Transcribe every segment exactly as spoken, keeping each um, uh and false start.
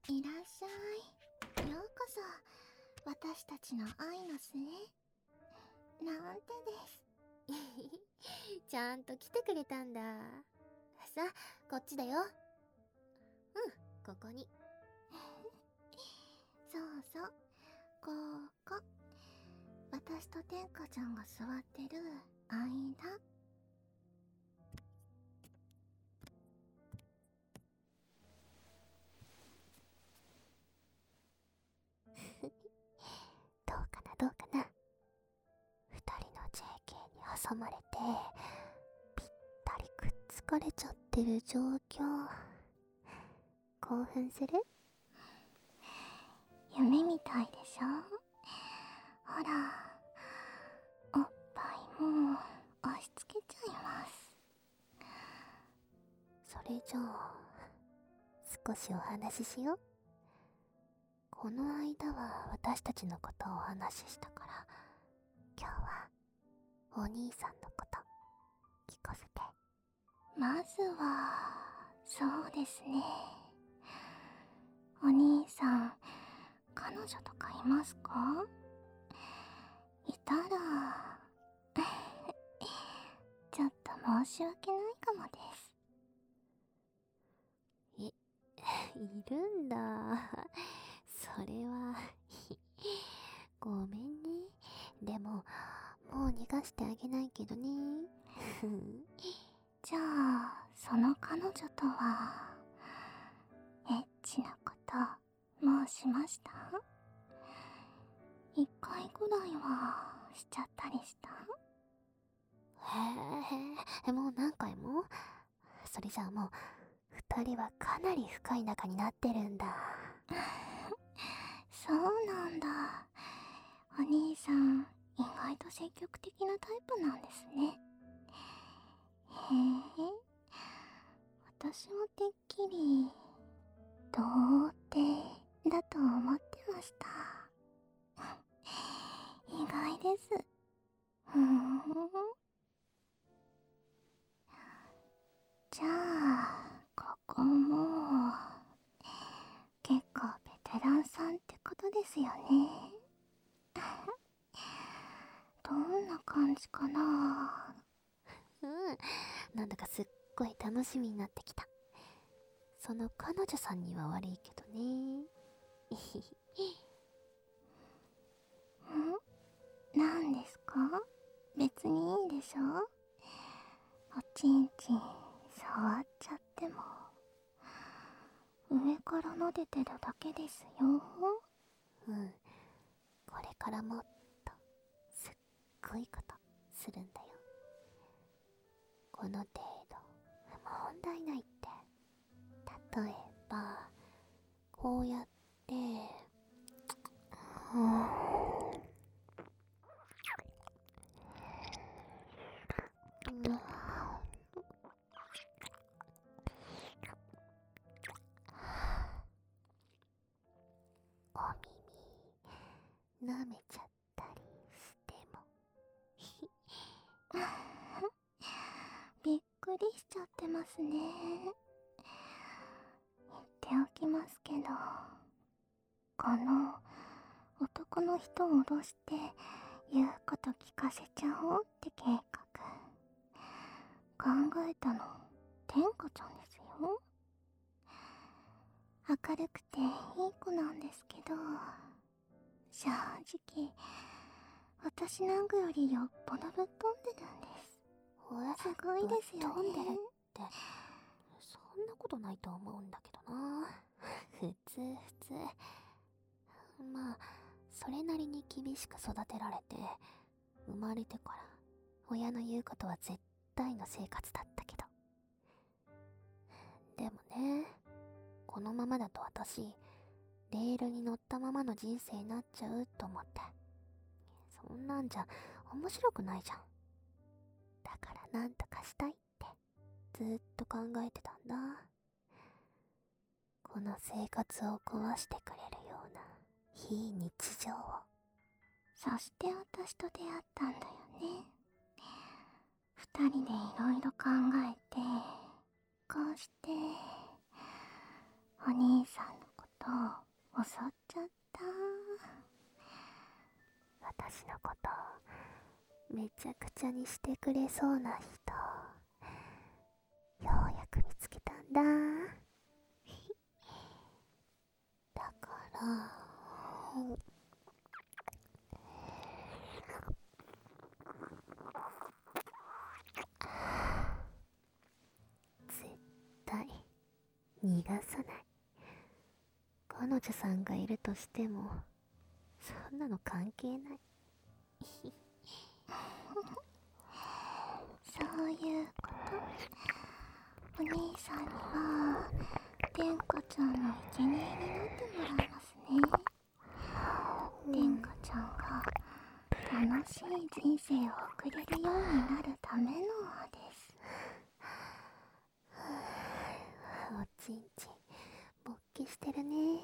いらっしゃい。ようこそ私たちの愛の末なんてです。ちゃんと来てくれたんだ。さあ、こっちだよ。うん、ここに。そうそう、ここ。私と天下ちゃんが座ってる間。どうかなどうかな。二人の ジェーケー に挟まれてぴったりくっつかれちゃってる状況。興奮する？夢みたいでしょ。ほら、おっぱいも押し付けちゃいます。それじゃあ少しお話ししよう。この間は私たちのことをお話ししたから、今日はお兄さんのこと聞かせて。まずはそうですね、お兄さん彼女とかいますか？いたらちょっと申し訳ないかもです。い、いるんだ。それはごめんね。でももう逃がしてあげないけどね。じゃあその彼女とはエッチなこともうしました？一回ぐらいはしちゃったりした？へえ、もう何回も？それじゃあもう二人はかなり深い仲になってるんだ。そうなんだ。お兄さん意外と積極的なタイプなんですね。へえ、私もてっきり童貞だと思ってました。意外です。ふーん。じゃあここも結構ベテランさんってことですよね。どんな感じかな。うん、なんだかすっごい楽しみになってきた。その彼女さんには悪いけどね。ん？何ですか？別にいいでしょ。おちんちん触っちゃっても上から撫でてるだけですよ。うん、これからもっとすっごいことするんだよ。この程度問題ないって。例えばこうやって、うん、うん、お耳舐めちゃったりしてもびっくりしちゃってますね。言っておきますけど、この男の人を脅して言うこと聞かせちゃおうって計画考えたの天下ちゃんですよ。明るくていい子なんですけど、正直私なんかよりよっぽどぶっ飛んでるんです。すごいですよね。ぶっ飛んでるってそんなことないと思うんだけどな。普通普通。まあそれなりに厳しく育てられて、生まれてから親の言うことは絶対の生活だったけど、でもね、このままだと私レールに乗ったままの人生になっちゃうと思って。そんなんじゃ面白くないじゃん。だからなんとかしたいってずーっと考えてたんだ。この生活を壊してくれるような非日常を。そして私と出会ったんだよね。二人でいろいろ考えて、こうしてお兄さんのことを襲っちゃった。 私のことめちゃくちゃにしてくれそうな人、ようやく見つけたんだ。だから絶対逃がさない。彼女さんがいるとしてもそんなの関係ない。 そういうこと。お兄さんには天下ちゃんの生贄になってもらいますね。天下ちゃんが楽しい人生を送れるようになるためのです。 おちんちん勃起してるね。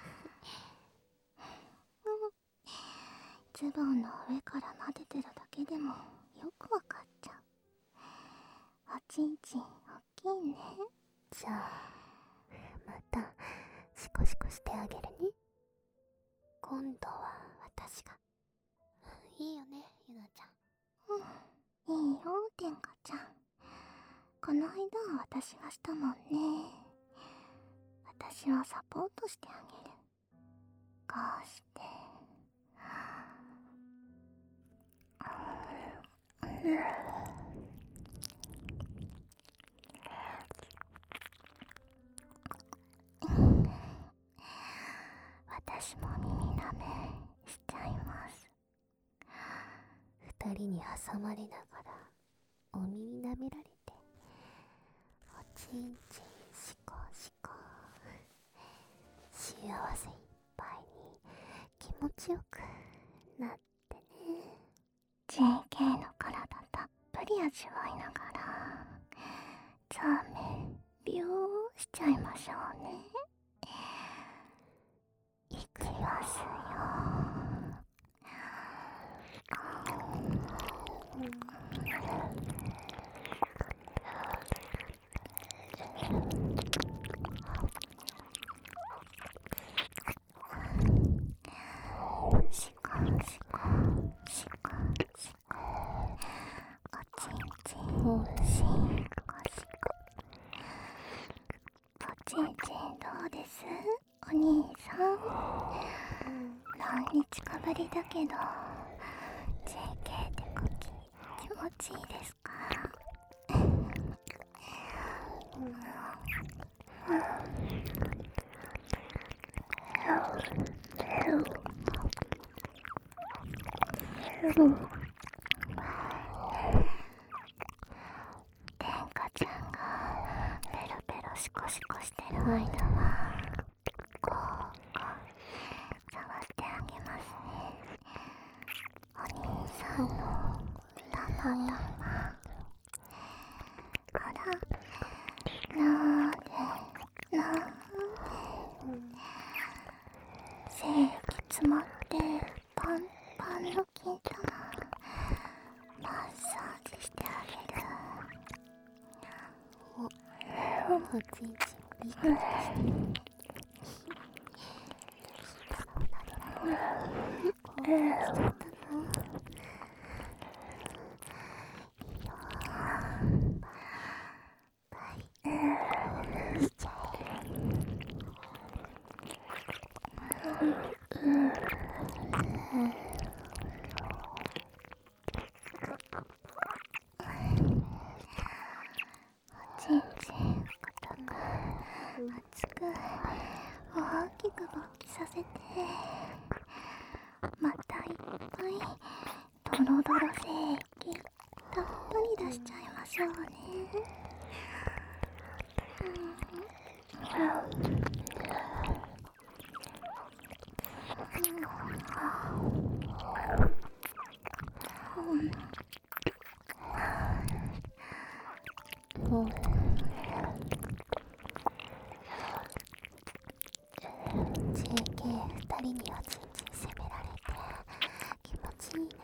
ズボンの上から撫でてるだけでもよくわかっちゃう。おちんちんおっきいね。 じゃあまたシコシコしてあげるね。今度は私が。いいよね、ゆなちゃん。 うん、いいよ天下ちゃん。この間は私がしたもんね。私はサポートしてあげる。こうして私も耳舐めしちゃいます。 二人に挟まれながらお耳舐められて、おちんちんシコシコ、幸せいっぱいに気持ちよくなってね。 ジェーケー の体たっぷり味わいながらザーメンビューしちゃいましょうね。いきますよ。シコシコシコシコ、おちんちんシコシコ。おちんちんどうです？お兄さん。何日かぶりだけど ジェーケー ってこき気持ちいいですか？天下ちゃんがペロペロシコシコしてる間はこう触ってあげますね。お兄さんのたまたま。ほら、なーでなーで精液詰まってパンパンの金玉マッサージしてあげる。 おちんちんリクエストしてる。こうしちゃったな。 ちんちん固く熱く大きく勃起させて、またいっぱいドロドロ精液たっぷり出しちゃいましょうね。 もう ジェーケー 二人にはちんちん責められて気持ちいいね。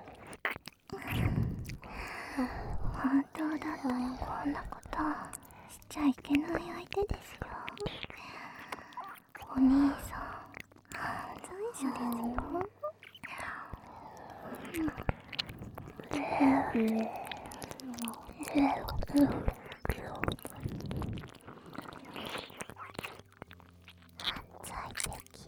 本当だったらこんなことしちゃいけない相手ですよ。お兄さん犯罪者ですよ。 犯罪的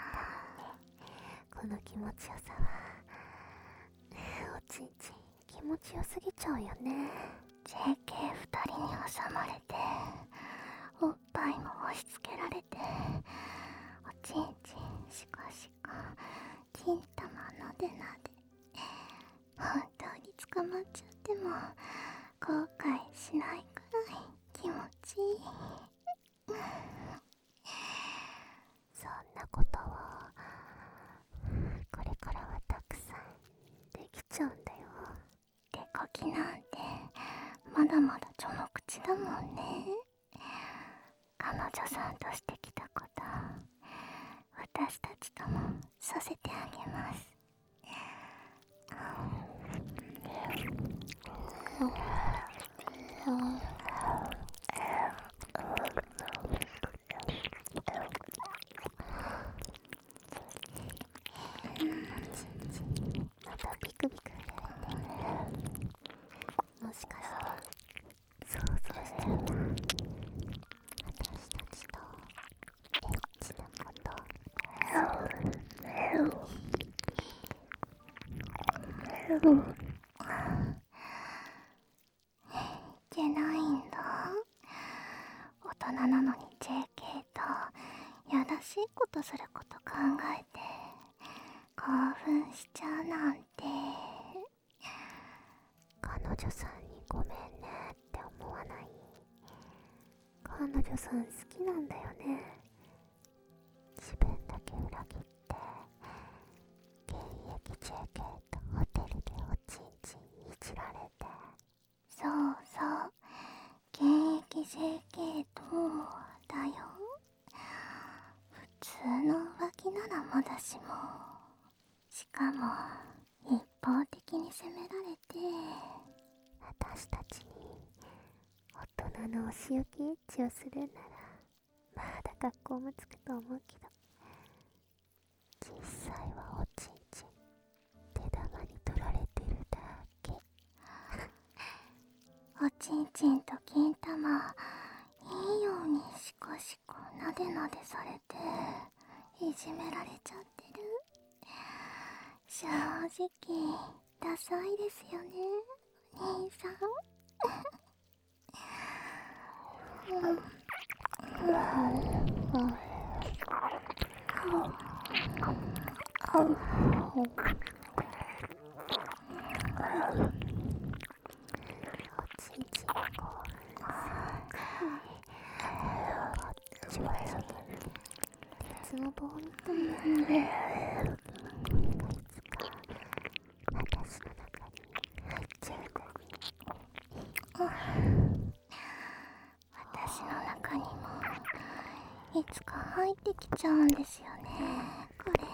この気持ちよさはおちんちん気持ちよすぎちゃうよね。 ジェーケーふたりに挟まれておっぱいも押し付けられておちんちんシコシコ金玉なでなで本当に捕まっちゃっても後悔しないくらい気持ちいい。 そんなことをこれからはたくさんできちゃうんだよ。 手こきなんてまだまだ序の口だもんね。彼女さんとしてきたこと私たちともさせてあげます。 またビクビク触れられて、もしかして想像してみた私たちとエッチなこと。 いけないんだ。大人なのに ジェーケー とやらしいことすること考えて興奮しちゃうなんて。 彼女さんにごめんねって思わない？彼女さん好きなんだよね。自分だけ裏切って現役 ジェーケー とホテルでおちんちんいじられて。 そうそう現役 ジェーケー とだよ。普通の浮気ならまだしも、しかも一方的に責められて。 私たちに大人のお仕置きエッチをするならまだ学校もつくと思うけど、実際はおちんちん手玉に取られてるだけ。 おちんちんと金玉いいようにシコシコなでなでされていじめられちゃってる。正直ダサいですよね兄さん。 おちんちんが興奮する。鉄の棒みたいなこれがいつか私の中に入っちゃうんだね。 私の中にもいつか入ってきちゃうんですよねこれ。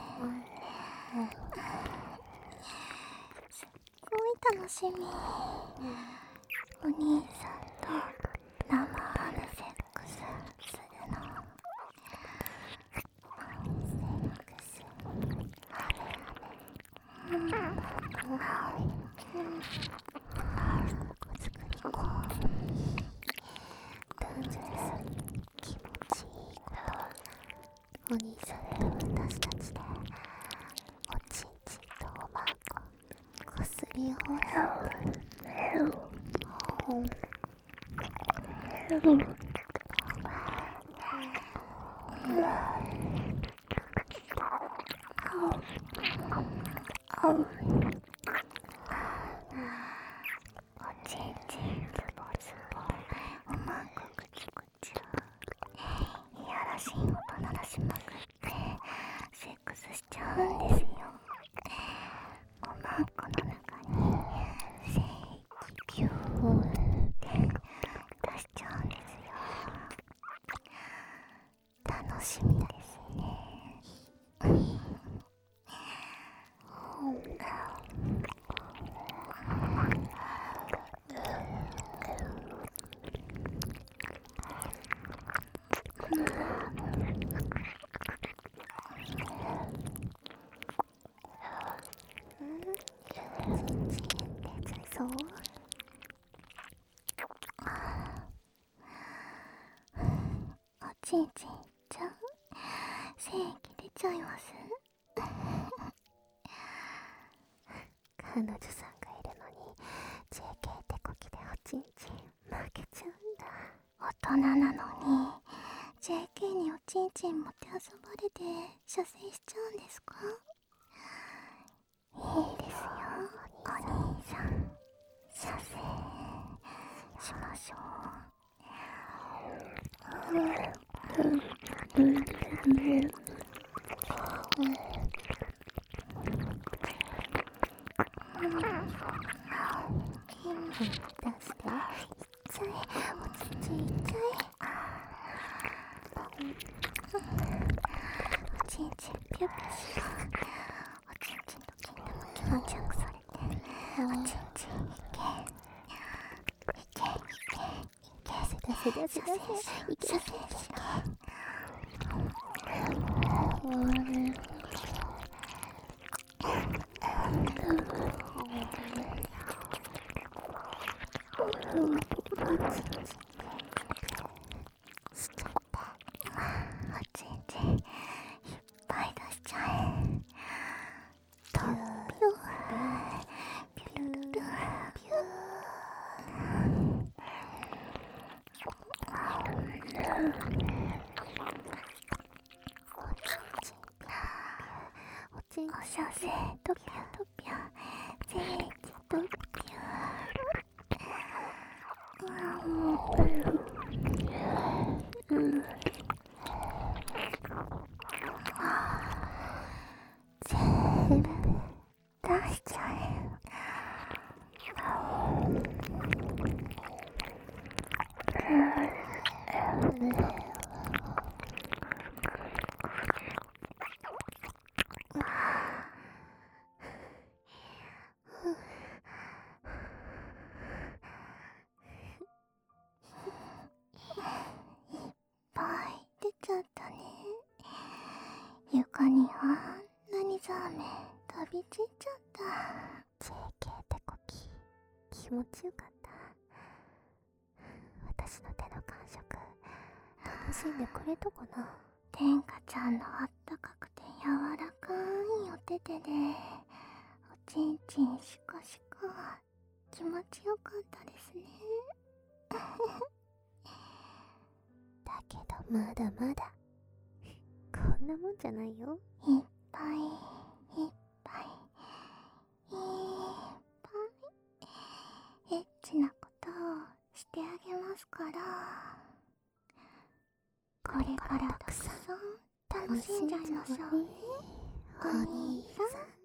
すっごい楽しみ。お兄さんと生ハムセックスするの。 セックスハメハメうん子作り子男女です気持ちいいことお兄さんと私たちでおちんちんとおまんここすり合わせる。ほんおちんちんズボズボおまんこぐちぐちいやらしい音鳴らしまくってセックスしちゃうんですよ。おまんこの中に精液ピューって出しちゃうんですよ。楽しみですね。 そう。 おちんちんちゃん、精液出ちゃいます。 彼女さんがいるのに ジェーケー 手こきでおちんちん負けちゃうんだ。 大人なのに ジェーケー におちんちん持って遊ばれて射精しちゃうんですか？いいですよ、お兄さん。射精しましょう。 出して。 痛い、おちんちん痛い。おちんちんピュピュしよう。おちんちんと金玉気持ちよくされて、おちんちんいけいけいけいけ、 出せ出せ出せいけ。 射精しよう。しちゃった。おちんちんいっぱい出しちゃえ。とピューピュルルルピュー。 おちんちんお射精とピュとピュ、精液とピュ。全部出しちゃえ。出ちゃったね。床には何ザーメン飛び散っちゃった。 ジェーケー 手こき気持ちよかった。私の手の感触楽しんでくれたかな。 天下ちゃんのあったかくて柔らかいお手手でおちんちんシコシコ気持ちよかったですね。 だけどまだまだこんなもんじゃないよ。 いっぱいいっぱいいっぱいエッチなことをしてあげますから、これからたくさん楽しんじゃいましょうね、お兄さん。